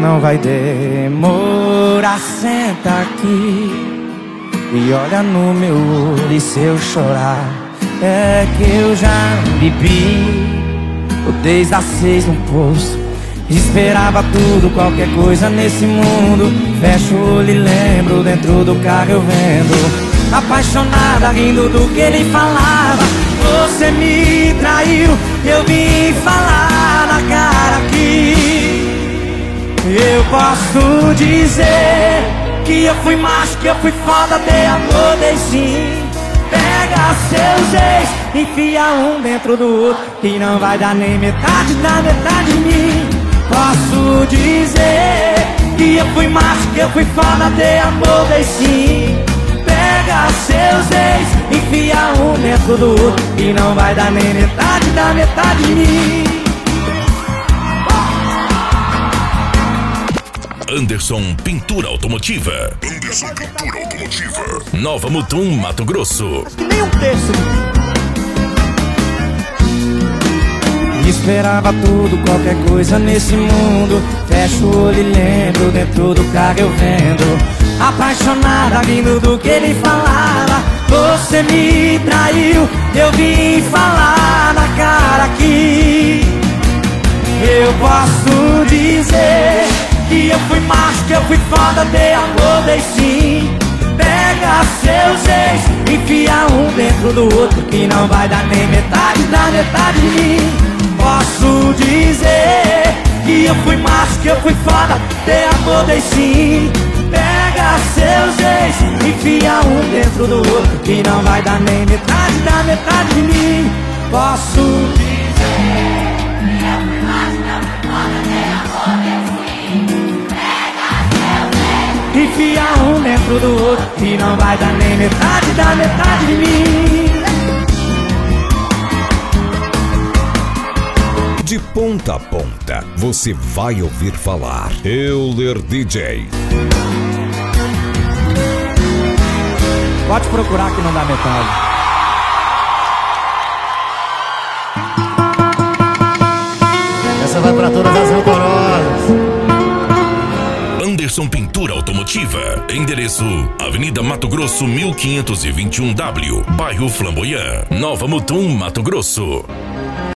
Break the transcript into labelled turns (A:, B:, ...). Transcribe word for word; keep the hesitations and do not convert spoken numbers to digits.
A: não vai demorar. Senta aqui e olha no meu olho, e se eu chorar é que eu já bebi desde as seis no posto. Esperava tudo, qualquer coisa nesse mundo. Fecho o olho e lembro, dentro do carro eu vendo, apaixonada, rindo do que ele falava. Você me traiu, eu vim falar na cara aqui. Eu posso dizer que eu fui macho, que eu fui foda, dei amor, dei sim. Pega seus ex, enfia um dentro do outro, que não vai dar nem metade da metade de mim. Posso dizer que eu fui macho, que eu fui foda, dei amor, dei sim. Pega seus ex, enfia um dentro do outro, que não vai dar nem metade da metade de mim.
B: Anderson Pintura Automotiva. Anderson Pintura Automotiva. Nova Mutum, Mato Grosso.
A: Acho que nem um terço. Esperava tudo, qualquer coisa nesse mundo. Fecho o olho e lembro, dentro do carro eu vendo, apaixonada, rindo do que ele falava. Você me traiu, eu vim falar na cara aqui. Eu posso dizer que eu fui macho, que eu fui foda, dei amor, dei sim. Pega seus ex, enfia um dentro do outro, que não vai dar nem metade da metade de mim. Posso dizer que eu fui macho, que eu fui foda, dei amor, dei sim. Pega seus ex, enfia um dentro do outro, que não vai dar nem metade da metade de mim. Posso dizer que eu fui macho, que eu fui foda, dei amor, dei sim. Pega seus ex, enfia um dentro do outro, que não vai dar nem metade da metade de mim.
C: De ponta a ponta, você vai ouvir falar Euler D J.
A: Pode procurar que não dá metade.
D: Essa vai pra todas as rancorosas.
B: Anderson Pintura Automotiva. Endereço: Avenida Mato Grosso, mil quinhentos e vinte e um W, bairro Flamboyant, Nova Mutum, Mato Grosso.